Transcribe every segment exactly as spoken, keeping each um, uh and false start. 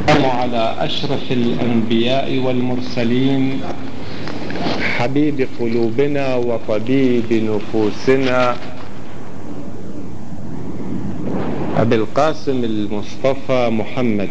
على أشرف الأنبياء والمرسلين حبيب قلوبنا وطبيب نفوسنا أبي القاسم المصطفى محمد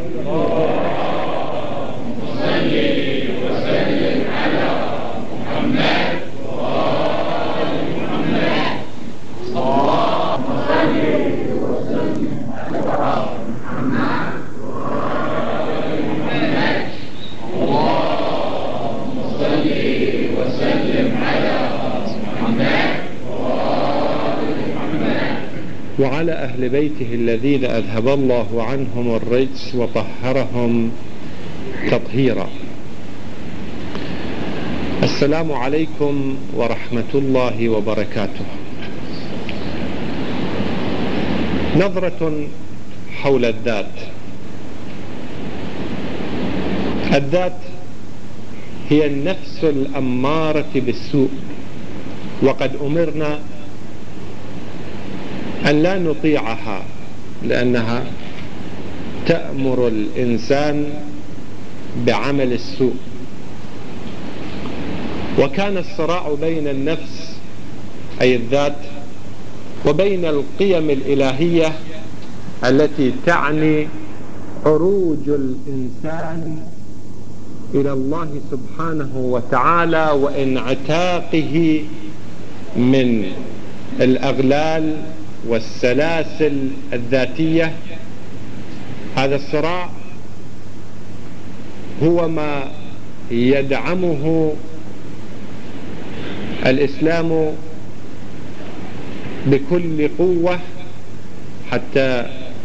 وعلى أهل بيته الذين أذهب الله عنهم الرجس وطهرهم تطهيرا. السلام عليكم ورحمة الله وبركاته. نظرة حول الذات. الذات هي النفس الأمارة بالسوء، وقد أمرنا أن لا نطيعها لأنها تأمر الإنسان بعمل السوء. وكان الصراع بين النفس أي الذات وبين القيم الإلهية التي تعني عروج الإنسان إلى الله سبحانه وتعالى وانعتاقه من الأغلال والسلاسل الذاتية. هذا الصراع هو ما يدعمه الإسلام بكل قوة حتى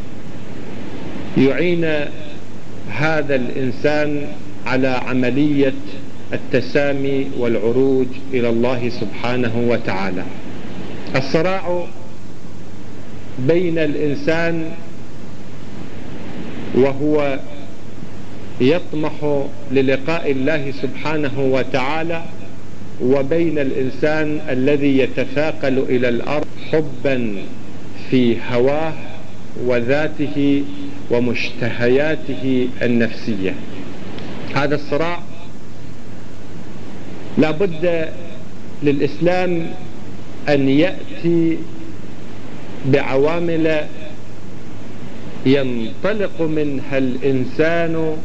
يعين هذا الإنسان على عملية التسامي والعروج إلى الله سبحانه وتعالى. الصراع بين الإنسان وهو يطمح للقاء الله سبحانه وتعالى وبين الإنسان الذي يتثاقل إلى الأرض حبا في هواه وذاته ومشتهياته النفسية. هذا الصراع لا بد للإسلام أن يأتي بعوامل ينطلق منها الإنسان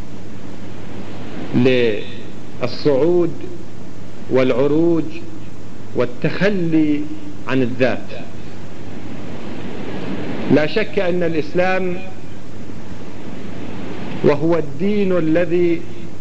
للصعود والعروج والتخلي عن الذات. لا شك أن الإسلام وهو الدين الذي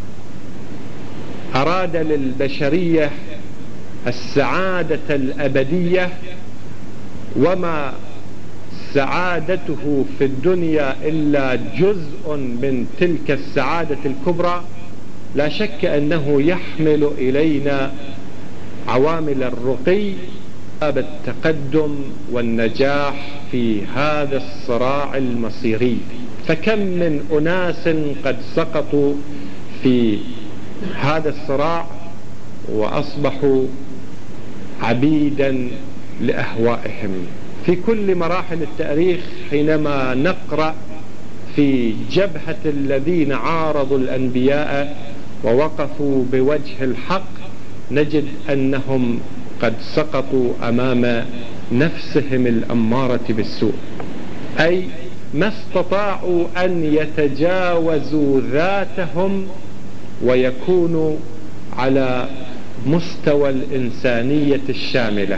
أراد للبشرية السعادة الأبدية، وما سعادته في الدنيا إلا جزء من تلك السعادة الكبرى. لا شك أنه يحمل إلينا عوامل الرقي بالتقدم والنجاح في هذا الصراع المصيري. فكم من أناس قد سقطوا في هذا الصراع وأصبحوا عبيدا لأهوائهم. في كل مراحل التاريخ حينما نقرأ في جبهة الذين عارضوا الأنبياء ووقفوا بوجه الحق نجد أنهم قد سقطوا أمام نفسهم الأمارة بالسوء، أي ما استطاعوا أن يتجاوزوا ذاتهم ويكونوا على مستوى الإنسانية الشاملة.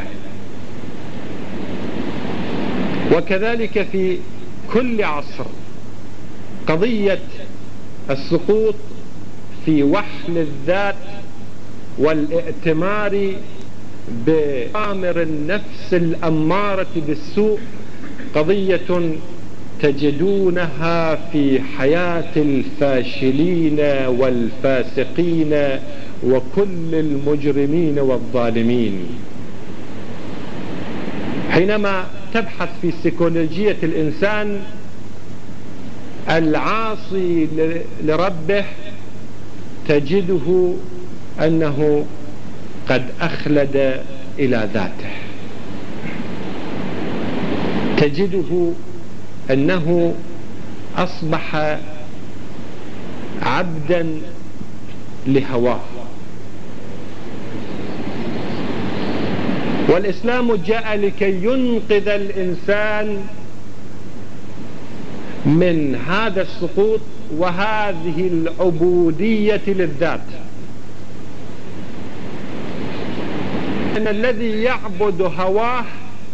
وكذلك في كل عصر قضية السقوط في وحل الذات والائتمار بأمر النفس الأمارة بالسوء قضية تجدونها في حياة الفاشلين والفاسقين وكل المجرمين والظالمين. حينما تبحث في سيكولوجية الإنسان العاصي لربه تجده أنه قد أخلد إلى ذاته، تجده أنه أصبح عبدا لهواه. والإسلام جاء لكي ينقذ الإنسان من هذا السقوط وهذه العبودية للذات. أن الذي يعبد هواه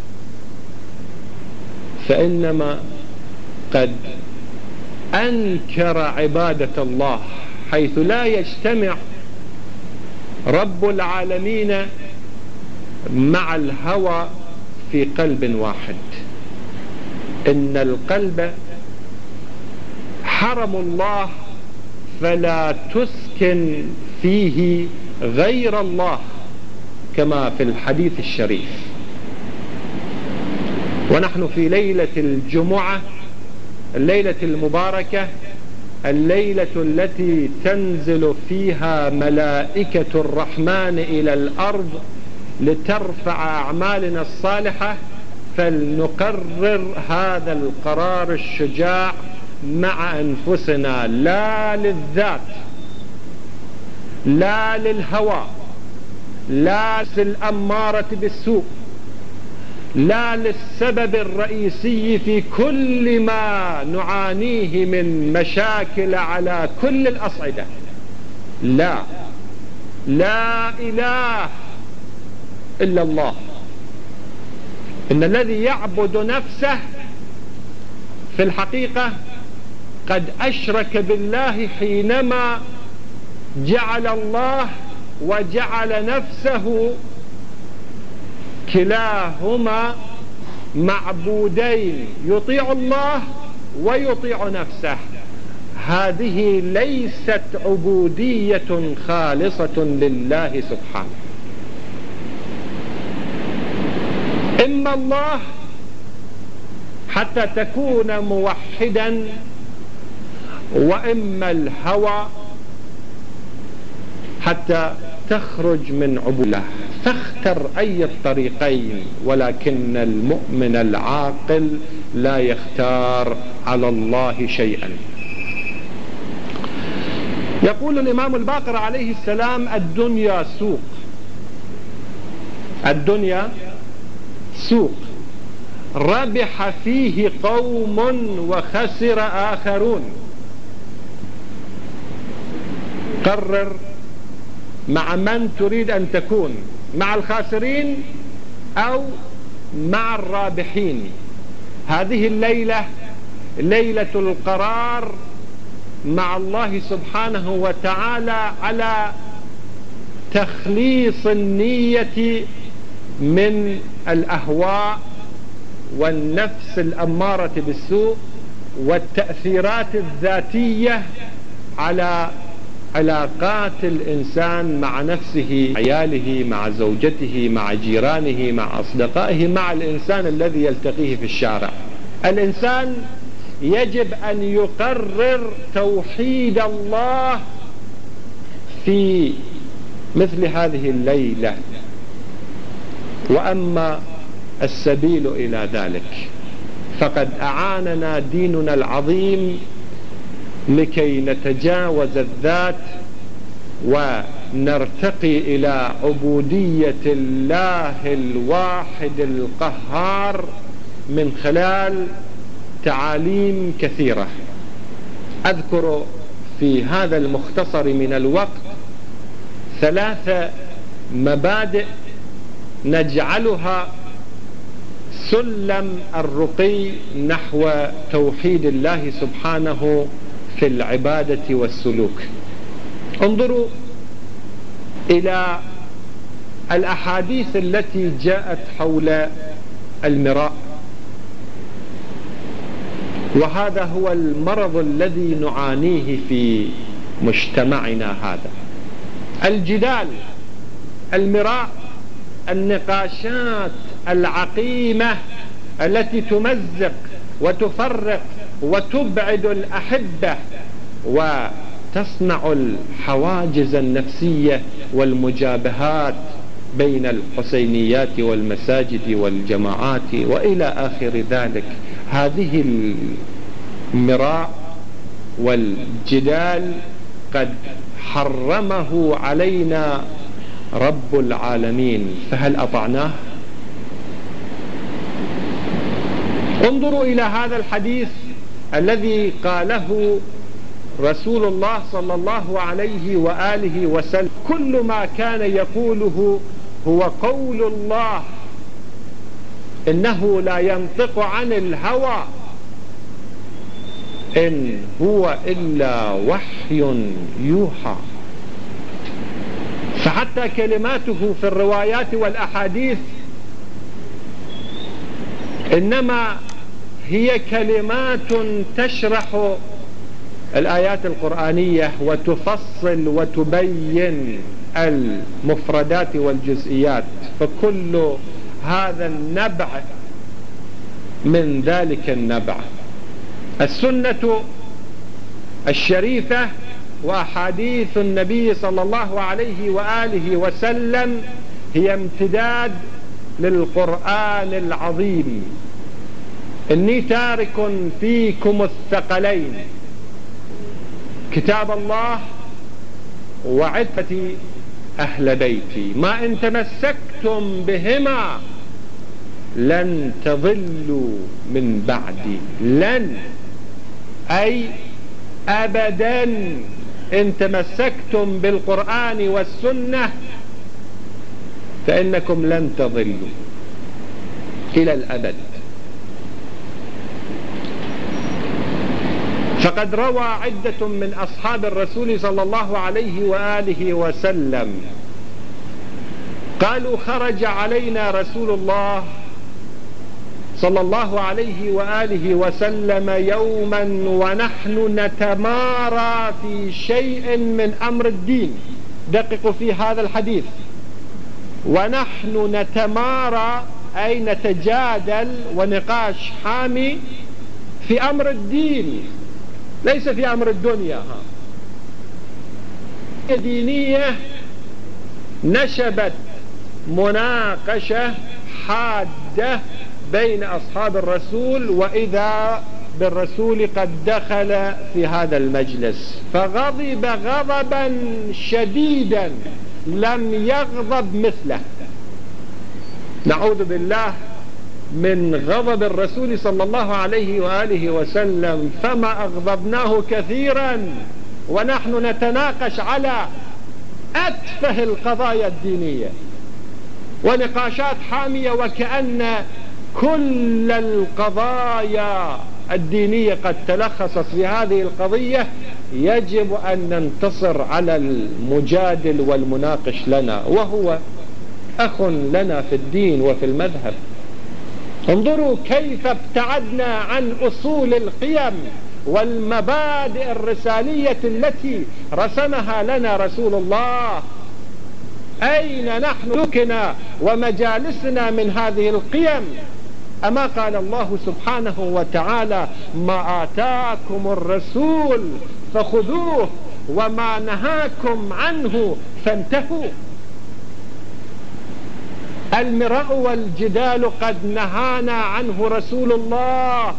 فإنما قد أنكر عبادة الله، حيث لا يجتمع رب العالمين مع الهوى في قلب واحد. إن القلب حرم الله فلا تسكن فيه غير الله، كما في الحديث الشريف. ونحن في ليلة الجمعة، الليلة المباركة، الليلة التي تنزل فيها ملائكة الرحمن إلى الأرض لترفع أعمالنا الصالحة، فلنقرر هذا القرار الشجاع مع أنفسنا، لا للذات، لا للهوى، لا للأمارة بالسوء، لا للسبب الرئيسي في كل ما نعانيه من مشاكل على كل الأصعدة. لا لا إله إلا الله. إن الذي يعبد نفسه في الحقيقة قد أشرك بالله حينما جعل الله وجعل نفسه كلاهما معبودين، يطيع الله ويطيع نفسه. هذه ليست عبودية خالصة لله سبحانه. إما الله حتى تكون موحدا، وإما الهوى حتى تخرج من عبودية. فاختر أي الطريقين، ولكن المؤمن العاقل لا يختار على الله شيئا. يقول الإمام الباقر عليه السلام: الدنيا سوق. الدنيا سوق ربح فيه قوم وخسر آخرون. قرر مع من تريد أن تكون، مع الخاسرين أو مع الرابحين. هذه الليلة ليلة القرار مع الله سبحانه وتعالى على تخليص النية من الأهواء والنفس الأمارة بالسوء والتأثيرات الذاتية على علاقات الإنسان مع نفسه، عياله، مع زوجته، مع جيرانه، مع أصدقائه، مع الإنسان الذي يلتقيه في الشارع. الإنسان يجب أن يقرر توحيد الله في مثل هذه الليلة. وأما السبيل إلى ذلك فقد أعاننا ديننا العظيم لكي نتجاوز الذات ونرتقي إلى عبودية الله الواحد القهار من خلال تعاليم كثيرة. أذكر في هذا المختصر من الوقت ثلاث مبادئ نجعلها سلم الرقي نحو توحيد الله سبحانه في العبادة والسلوك. انظروا إلى الأحاديث التي جاءت حول المراء، وهذا هو المرض الذي نعانيه في مجتمعنا هذا. الجدال، المراء، النقاشات العقيمة التي تمزق وتفرق وتبعد الأحبة وتصنع الحواجز النفسية والمجابهات بين الحسينيات والمساجد والجماعات وإلى آخر ذلك. هذه المراء والجدال قد حرمه علينا رب العالمين، فهل أطعناه؟ انظروا إلى هذا الحديث الذي قاله رسول الله صلى الله عليه وآله وسلم: كل ما كان يقوله هو قول الله، إنه لا ينطق عن الهوى إن هو إلا وحي يوحى. فحتى كلماته في الروايات والأحاديث إنما هي كلمات تشرح الآيات القرآنية وتفصل وتبين المفردات والجزئيات، فكل هذا النبع من ذلك النبع. السنة الشريفة وأحاديث النبي صلى الله عليه وآله وسلم هي امتداد للقرآن العظيم. إني تارك فيكم الثقلين، كتاب الله وعترتي أهل بيتي، ما إن تمسكتم بهما لن تضلوا من بعدي. لن أي أبدا، إن تمسكتم بالقرآن والسنة فإنكم لن تضلوا إلى الأبد. فقد روى عدة من أصحاب الرسول صلى الله عليه وآله وسلم قالوا: خرج علينا رسول الله صلى الله عليه وآله وسلم يوما ونحن نتمارى في شيء من أمر الدين. دققوا في هذا الحديث: ونحن نتمارى أي نتجادل ونقاش حامي في أمر الدين، ليس في أمر الدنيا. دينية نشبت مناقشة حادة بين أصحاب الرسول، وإذا بالرسول قد دخل في هذا المجلس فغضب غضبا شديدا لم يغضب مثله. نعوذ بالله من غضب الرسول صلى الله عليه وآله وسلم، فما أغضبناه كثيرا ونحن نتناقش على أتفه القضايا الدينية ونقاشات حامية، وكأن كل القضايا الدينية قد تلخصت في هذه القضية. يجب أن ننتصر على المجادل والمناقش لنا، وهو أخ لنا في الدين وفي المذهب. انظروا كيف ابتعدنا عن أصول القيم والمبادئ الرسالية التي رسمها لنا رسول الله. أين نحن سكنا ومجالسنا من هذه القيم؟ أما قال الله سبحانه وتعالى: ما آتاكم الرسول فخذوه وما نهاكم عنه فانتهوا. المراء والجدال قد نهانا عنه رسول الله،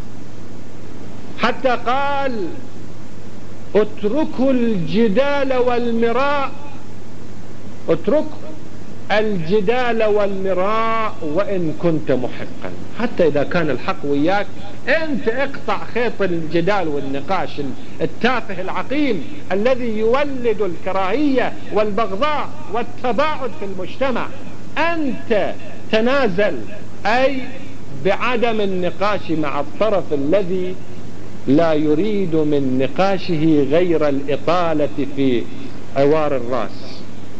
حتى قال: اتركوا الجدال والمراء، اترك الجدال والمراء وإن كنت محقا. حتى إذا كان الحق وياك أنت اقطع خيط الجدال والنقاش التافه العقيم الذي يولد الكراهية والبغضاء والتباعد في المجتمع. أنت تنازل، أي بعدم النقاش مع الطرف الذي لا يريد من نقاشه غير الإطالة في عوار الرأس.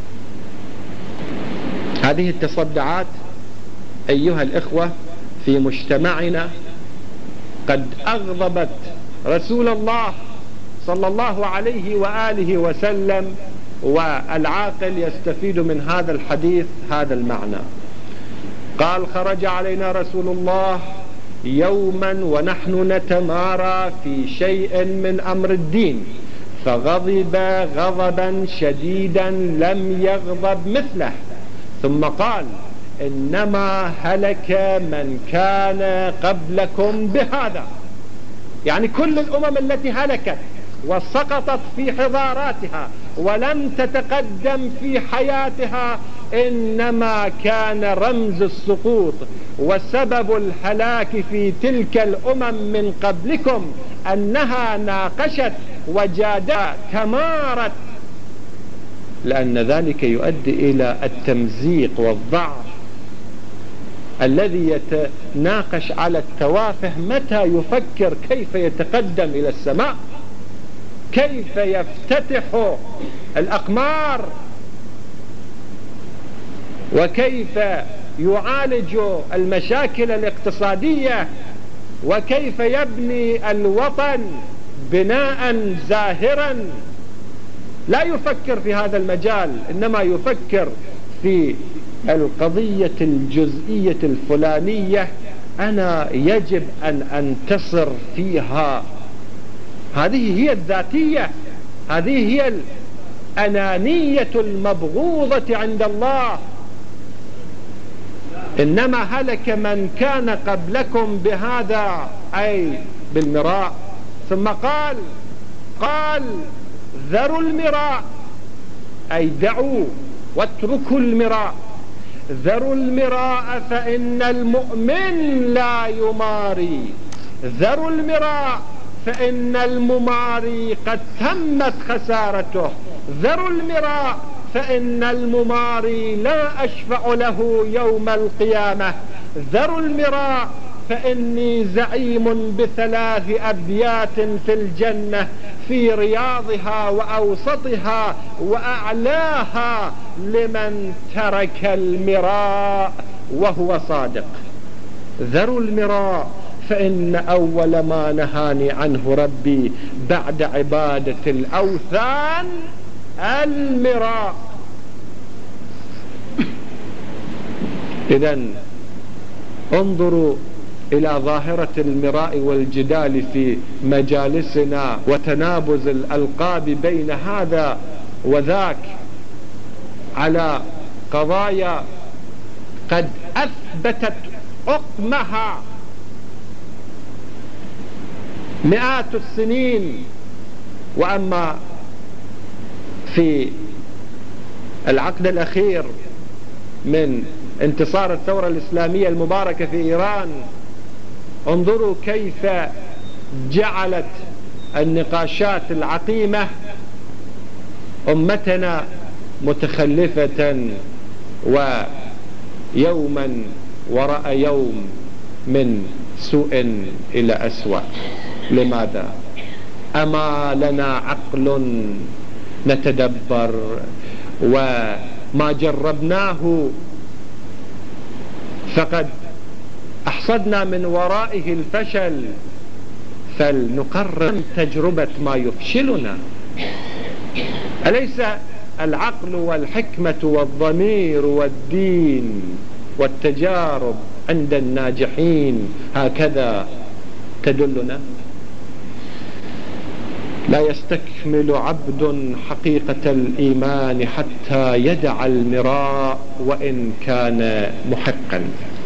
هذه التصدعات أيها الإخوة في مجتمعنا قد أغضبت رسول الله صلى الله عليه وآله وسلم، والعاقل يستفيد من هذا الحديث هذا المعنى. قال: خرج علينا رسول الله يوما ونحن نتمارى في شيء من أمر الدين فغضب غضبا شديدا لم يغضب مثله، ثم قال: إنما هلك من كان قبلكم بهذا. يعني كل الأمم التي هلكت وسقطت في حضاراتها ولم تتقدم في حياتها، إنما كان رمز السقوط وسبب الهلاك في تلك الأمم من قبلكم أنها ناقشت وجادلت تمارت، لأن ذلك يؤدي إلى التمزيق والضعف. الذي يتناقش على التوافه متى يفكر كيف يتقدم إلى السماء، كيف يفتتح الأقمار، وكيف يعالج المشاكل الاقتصادية، وكيف يبني الوطن بناء زاهرا. لا يفكر في هذا المجال، إنما يفكر في القضية الجزئية الفلانية أنا يجب أن أنتصر فيها. هذه هي الذاتية، هذه هي الأنانية المبغوضة عند الله. إنما هلك من كان قبلكم بهذا، أي بالمراء. ثم قال قال ذروا المراء، أي دعوا واتركوا المراء. ذروا المراء فإن المؤمن لا يماري. ذروا المراء فإن المماري قد تمت خسارته. ذروا المراء فإن المماري لا أشفع له يوم القيامة. ذروا المراء فإني زعيم بثلاث أبيات في الجنة، في رياضها وأوسطها وأعلاها، لمن ترك المراء وهو صادق. ذروا المراء فإن أول ما نهاني عنه ربي بعد عبادة الأوثان المراء. إذن انظروا إلى ظاهرة المراء والجدال في مجالسنا وتنابز الألقاب بين هذا وذاك على قضايا قد أثبتت حكمها مئات السنين. وأما في العقد الأخير من انتصار الثورة الإسلامية المباركة في إيران، انظروا كيف جعلت النقاشات العقيمة أمتنا متخلفة، ويوما وراء يوم من سوء إلى أسوأ. لماذا؟ أما لنا عقل نتدبر؟ وما جربناه فقد أحصدنا من ورائه الفشل، فلنقرر تجربة ما يفشلنا. أليس العقل والحكمة والضمير والدين والتجارب عند الناجحين هكذا تدلنا؟ لا يستكمل عبد حقيقة الإيمان حتى يدع المراء وإن كان محقا.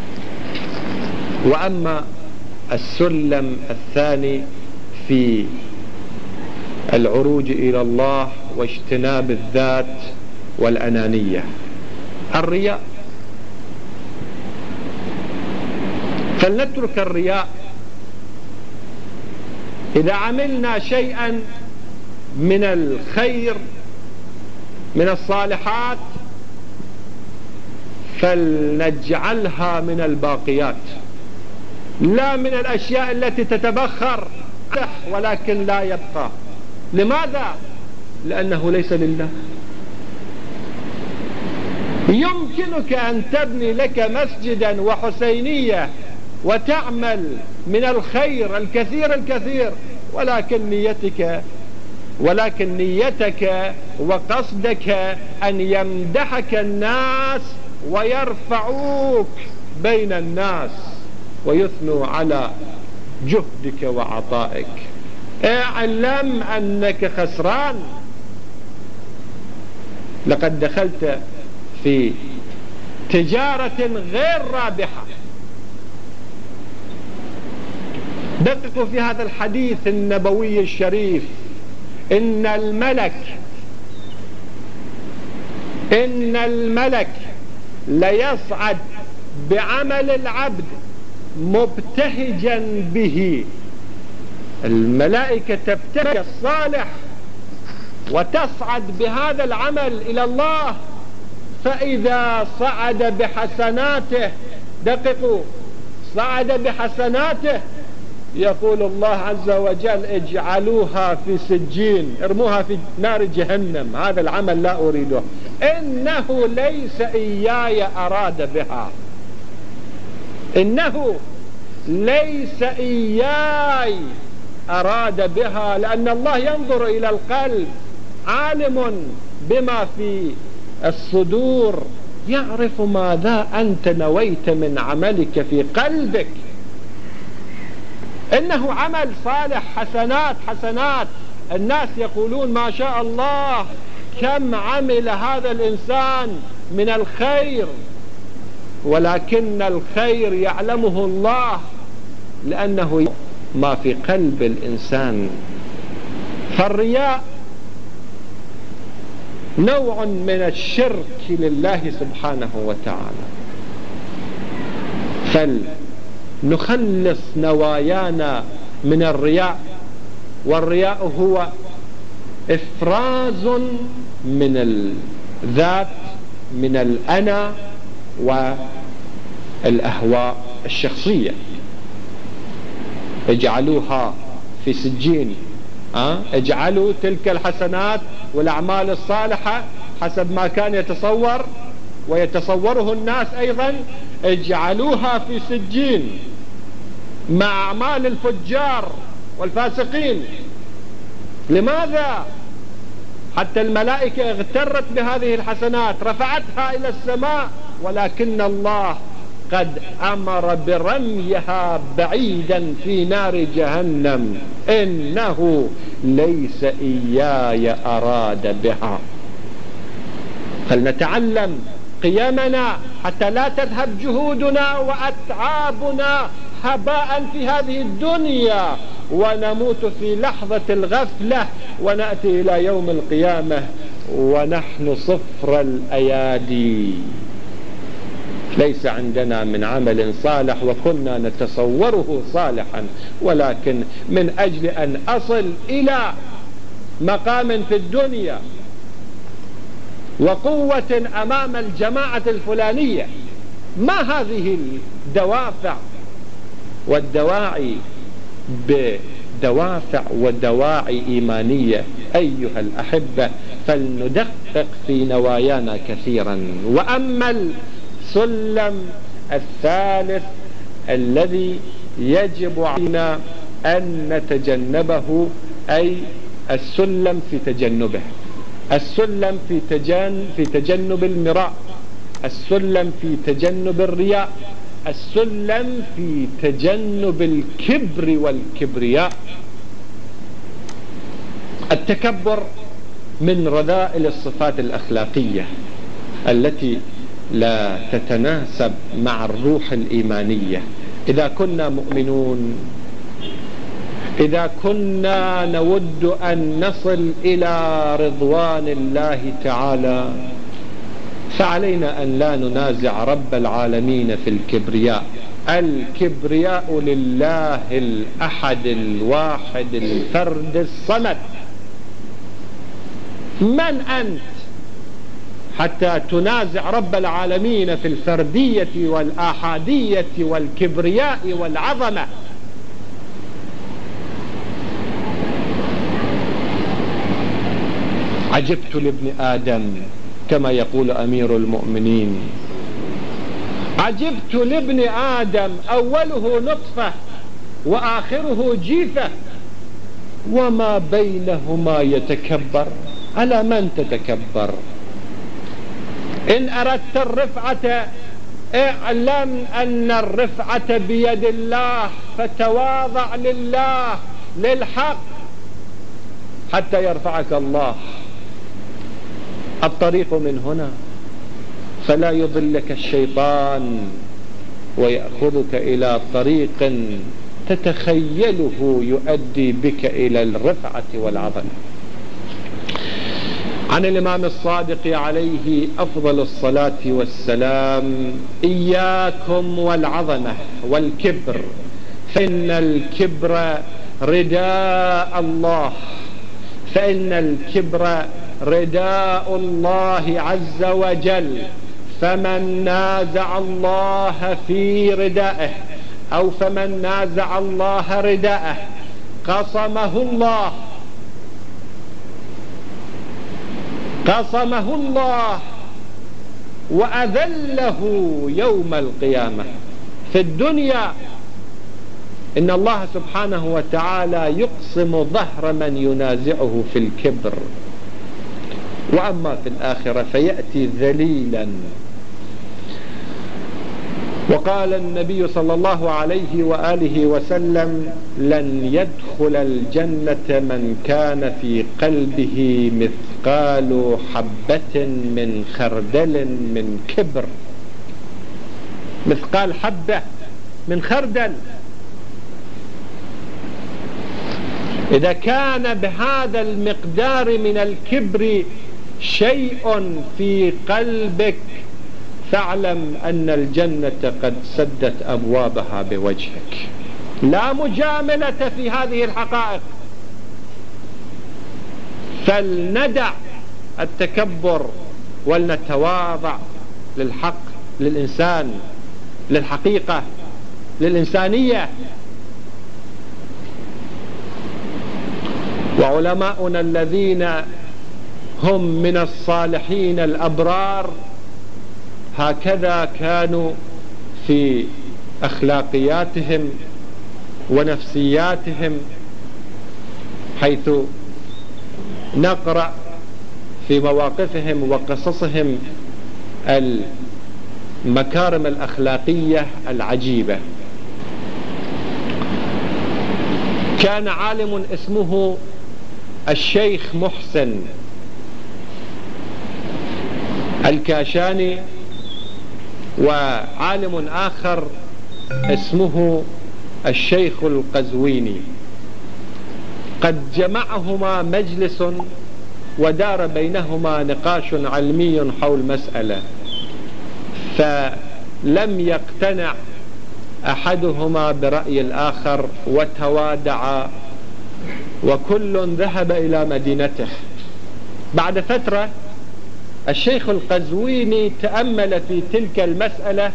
وأما السلم الثاني في العروج إلى الله واجتناب الذات والأنانية، الرياء. فلنترك الرياء. إذا عملنا شيئا من الخير من الصالحات فلنجعلها من الباقيات، لا من الأشياء التي تتبخر ولكن لا يبقى. لماذا؟ لأنه ليس لله. يمكنك أن تبني لك مسجدا وحسينية وتعمل من الخير الكثير الكثير، ولكن نيتك ولكن نيتك وقصدك أن يمدحك الناس ويرفعوك بين الناس ويثنوا على جهدك وعطائك. اعلم أنك خسران. لقد دخلت في تجارة غير رابحة. دققوا في هذا الحديث النبوي الشريف إن الملك إن الملك ليصعد بعمل العبد مبتهجا به. الملائكة تبتهج الصالح وتصعد بهذا العمل إلى الله، فإذا صعد بحسناته، دققوا، صعد بحسناته، يقول الله عز وجل اجعلوها في سجين، ارموها في نار جهنم، هذا العمل لا أريده، إنه ليس إياي أراد بها، إنه ليس إياي أراد بها، لأن الله ينظر إلى القلب، عالم بما في الصدور، يعرف ماذا أنت نويت من عملك في قلبك. إنه عمل صالح، حسنات حسنات، الناس يقولون ما شاء الله كم عمل هذا الإنسان من الخير، ولكن الخير يعلمه الله، لأنه ما في قلب الإنسان. فالرياء نوع من الشرك لله سبحانه وتعالى، فلنخلص نوايانا من الرياء. والرياء هو إفراز من الذات، من الأنا والأهواء الشخصية. اجعلوها في سجين، أه؟ اجعلوا تلك الحسنات والأعمال الصالحة حسب ما كان يتصور ويتصوره الناس أيضا، اجعلوها في سجين مع أعمال الفجار والفاسقين. لماذا؟ حتى الملائكة اغترت بهذه الحسنات، رفعتها إلى السماء، ولكن الله قد أمر برميها بعيدا في نار جهنم، إنه ليس إياي أراد بها. فلنتعلم قيمنا حتى لا تذهب جهودنا وأتعابنا هباء في هذه الدنيا، ونموت في لحظة الغفلة، ونأتي إلى يوم القيامة ونحن صفر الأيادي، ليس عندنا من عمل صالح وكنا نتصوره صالحا، ولكن من أجل أن أصل إلى مقام في الدنيا وقوة أمام الجماعة الفلانية. ما هذه الدوافع والدواعي؟ بدوافع ودواعي إيمانية أيها الأحبة، فلندقق في نوايانا كثيرا. وأما السلم الثالث الذي يجب علينا أن نتجنبه، أي السلم في تجنبه، السلم في تجن في تجنب المراء، السلم في تجنب الرياء، السلم في تجنب الكبر والكبرياء. التكبر من رذائل الصفات الأخلاقية التي لا تتناسب مع الروح الإيمانية. إذا كنا مؤمنون، إذا كنا نود أن نصل إلى رضوان الله تعالى، فعلينا أن لا ننازع رب العالمين في الكبرياء. الكبرياء لله الأحد الواحد الفرد الصمد. من أنت حتى تنازع رب العالمين في الفردية والآحادية والكبرياء والعظمة؟ عجبت لابن آدم كما يقول أمير المؤمنين، عجبت لابن آدم أوله نطفة وآخره جيفة، وما بينهما يتكبر. على من تتكبر؟ إن أردت الرفعة اعلم أن الرفعة بيد الله، فتواضع لله للحق حتى يرفعك الله. الطريق من هنا، فلا يضلك الشيطان ويأخذك إلى طريق تتخيله يؤدي بك إلى الرفعة والعظمة. عن الإمام الصادق عليه أفضل الصلاة والسلام: إياكم والعظمة والكبر، فإن الكبر رداء الله فإن الكبر رداء الله عز وجل، فمن نازع الله في ردائه أو فمن نازع الله رداءه قصمه الله قصمه الله وأذله يوم القيامة. في الدنيا إن الله سبحانه وتعالى يقسم ظهر من ينازعه في الكبر، وأما في الآخرة فيأتي ذليلا. وقال النبي صلى الله عليه وآله وسلم: لن يدخل الجنة من كان في قلبه مثقال حبة من خردل من كبر. مثقال حبة من خردل. إذا كان بهذا المقدار من الكبر شيء في قلبك فاعلم أن الجنة قد سدت أبوابها بوجهك. لا مجاملة في هذه الحقائق. فلندع التكبر ولنتواضع للحق، للإنسان، للحقيقة، للإنسانية. وعلماؤنا الذين هم من الصالحين الأبرار هكذا كانوا في أخلاقياتهم ونفسياتهم، حيث نقرأ في مواقفهم وقصصهم المكارم الأخلاقية العجيبة. كان عالم اسمه الشيخ محسن الكاشاني، وعالم آخر اسمه الشيخ القزويني، قد جمعهما مجلس ودار بينهما نقاش علمي حول مسألة، فلم يقتنع أحدهما برأي الآخر وتوادعا وكل ذهب إلى مدينته. بعد فترة الشيخ القزويني تأمل في تلك المسألة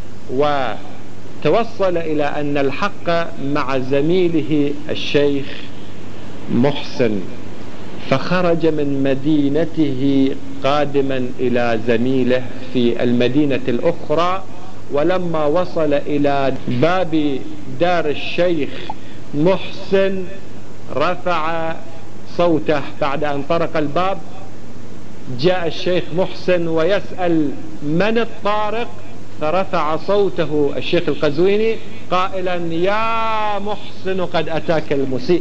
وتوصل إلى أن الحق مع زميله الشيخ محسن، فخرج من مدينته قادما إلى زميله في المدينة الأخرى. ولما وصل إلى باب دار الشيخ محسن رفع صوته. بعد أن طرق الباب جاء الشيخ محسن ويسأل من الطارق، فرفع صوته الشيخ القزويني قائلا: يا محسن قد أتاك المسيء.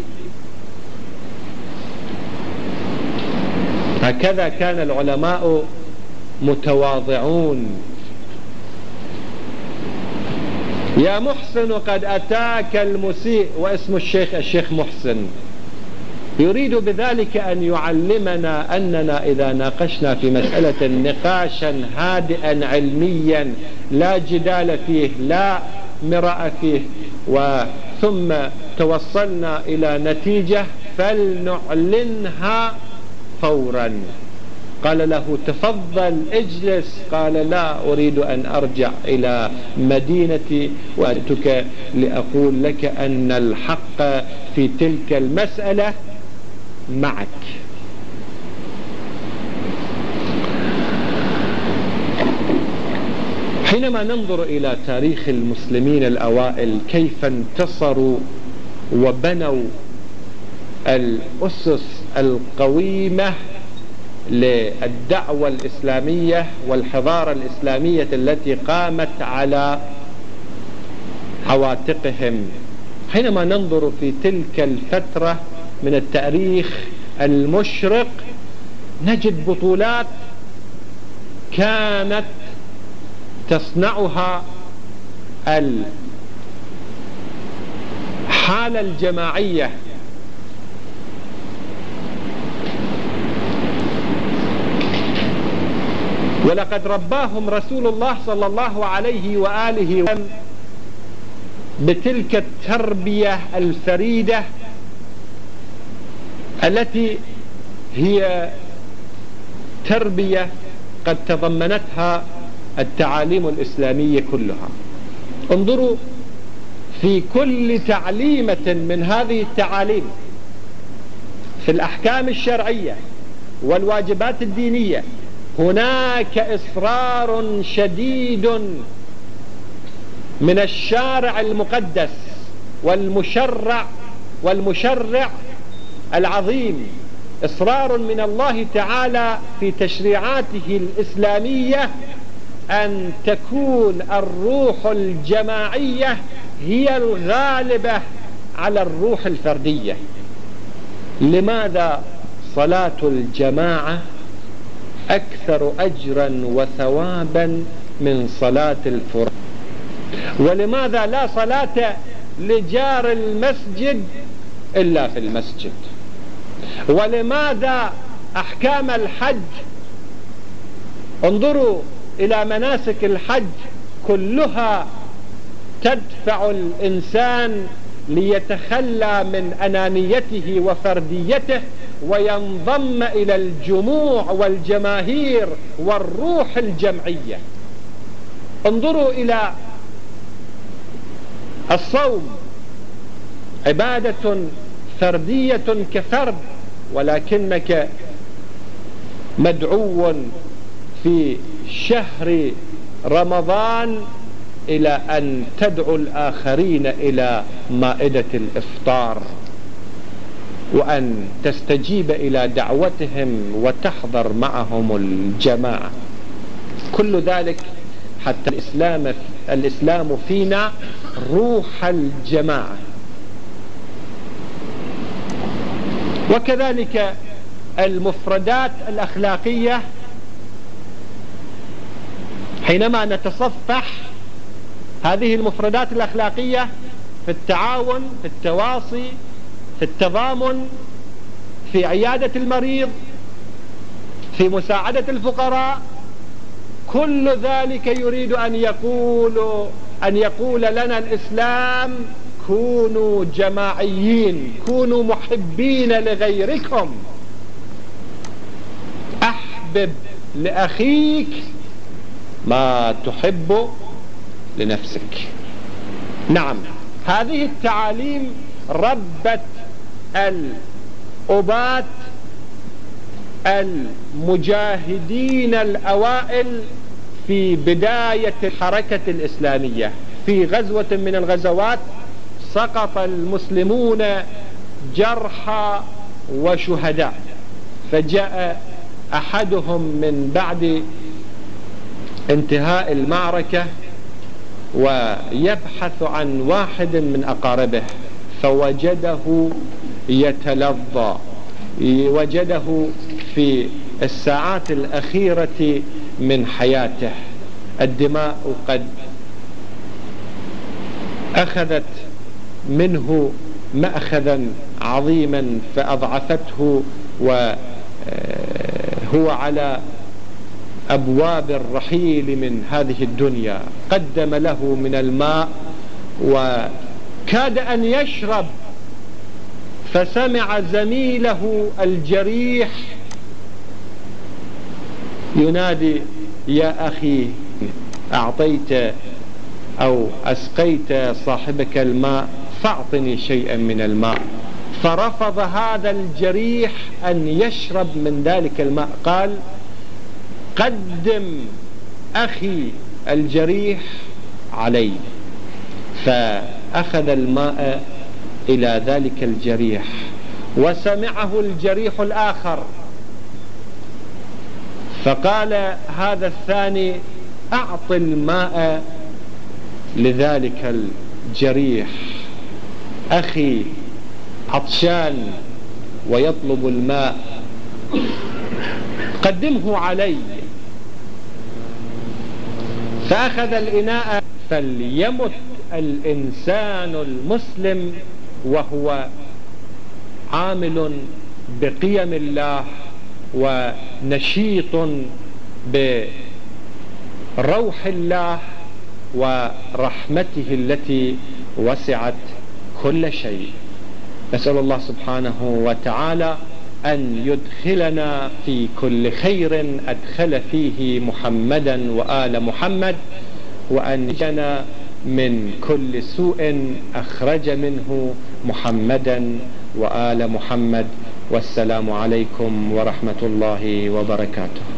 هكذا كان العلماء متواضعون. يا محسن قد أتاك المسيء، واسم الشيخ الشيخ محسن. يريد بذلك أن يعلمنا أننا إذا ناقشنا في مسألة نقاشا هادئا علميا لا جدال فيه لا مراء فيه، وثم توصلنا إلى نتيجة فلنعلنها فورا. قال له: تفضل اجلس. قال: لا أريد أن أرجع إلى مدينتي، وأتك لأقول لك أن الحق في تلك المسألة معك. حينما ننظر إلى تاريخ المسلمين الأوائل كيف انتصروا وبنوا الأسس القويمة للدعوة الإسلامية والحضارة الإسلامية التي قامت على عواتقهم، حينما ننظر في تلك الفترة من التاريخ المشرق نجد بطولات كانت تصنعها الحالة الجماعية. ولقد رباهم رسول الله صلى الله عليه وآله وسلم بتلك التربية الفريدة التي هي تربية قد تضمنتها التعاليم الإسلامية كلها. انظروا في كل تعليمة من هذه التعاليم في الأحكام الشرعية والواجبات الدينية هناك إصرار شديد من الشارع المقدس والمشرع والمشرع العظيم، إصرار من الله تعالى في تشريعاته الإسلامية أن تكون الروح الجماعية هي الغالبة على الروح الفردية. لماذا صلاة الجماعة أكثر أجرا وثوابا من صلاة الفرد؟ ولماذا لا صلاة لجار المسجد إلا في المسجد؟ ولماذا أحكام الحج، انظروا إلى مناسك الحج كلها تدفع الإنسان ليتخلى من أنانيته وفرديته وينضم إلى الجموع والجماهير والروح الجمعية. انظروا إلى الصوم، عبادة فردية كفرد، ولكنك مدعو في شهر رمضان إلى أن تدعو الآخرين إلى مائدة الإفطار وأن تستجيب إلى دعوتهم وتحضر معهم الجماعة. كل ذلك حتى الإسلام الإسلام فينا روح الجماعة. وكذلك المفردات الأخلاقية، حينما نتصفح هذه المفردات الأخلاقية في التعاون، في التواصي، في التضامن، في عيادة المريض، في مساعدة الفقراء، كل ذلك يريد أن يقول أن يقول لنا الإسلام كونوا جماعيين، كونوا محبين لغيركم، أحبب لأخيك ما تحب لنفسك. نعم، هذه التعاليم ربت الأبات المجاهدين الأوائل في بداية الحركة الإسلامية. في غزوة من الغزوات سقط المسلمون جرحى وشهداء، فجاء أحدهم من بعد انتهاء المعركة ويبحث عن واحد من أقاربه، فوجده يتلظى، وجده في الساعات الأخيرة من حياته الدماء قد أخذت منه مأخذا عظيما فأضعفته، وهو على أبواب الرحيل من هذه الدنيا. قدم له من الماء وكاد أن يشرب، فسمع زميله الجريح ينادي: يا أخي، أعطيت أو أسقيت صاحبك الماء فأعطني شيئا من الماء. فرفض هذا الجريح أن يشرب من ذلك الماء، قال: قدم أخي الجريح علي. فأخذ الماء إلى ذلك الجريح، وسمعه الجريح الآخر، فقال هذا الثاني: أعط الماء لذلك الجريح، أخي عطشان ويطلب الماء، قدمه علي. فأخذ الإناء. فليمت الإنسان المسلم وهو عامل بقيم الله ونشيط روح الله ورحمته التي وسعت كل شيء. نسأل الله سبحانه وتعالى أن يدخلنا في كل خير أدخل فيه محمدا وآل محمد، وأن يجنا من كل سوء أخرج منه محمدا وآل محمد. والسلام عليكم ورحمة الله وبركاته.